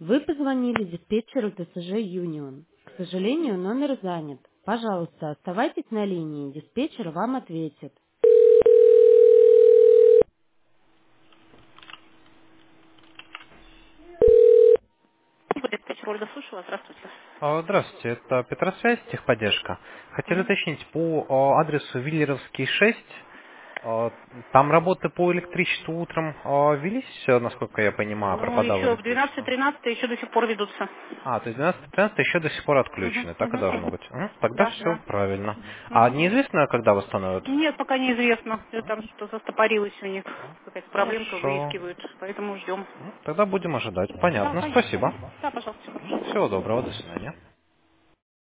Вы позвонили диспетчеру ТСЖ «Юнион». К сожалению, номер занят. Пожалуйста, оставайтесь на линии, диспетчер вам ответит. Диспетчер Ольга слушала, здравствуйте. Здравствуйте, это Петросвязь, техподдержка. Хотели Мгм. уточнить по адресу Виллеровский 6. Там работы по электричеству утром велись, насколько я понимаю, Ну, пропадало еще в электричество. 12-13 еще до сих пор ведутся. То есть 12-13 еще до сих пор Мгм, отключены, так и мгм, должно мгм. быть. Тогда Да, все да. правильно. А Мгм. неизвестно, когда восстановят? Нет, пока неизвестно. Там что-то застопорилось у них. Какая-то проблемка Хорошо. выискивают. Поэтому ждем. Тогда будем ожидать. Да, Понятно, конечно. спасибо. Да, пожалуйста. Всего доброго, до свидания.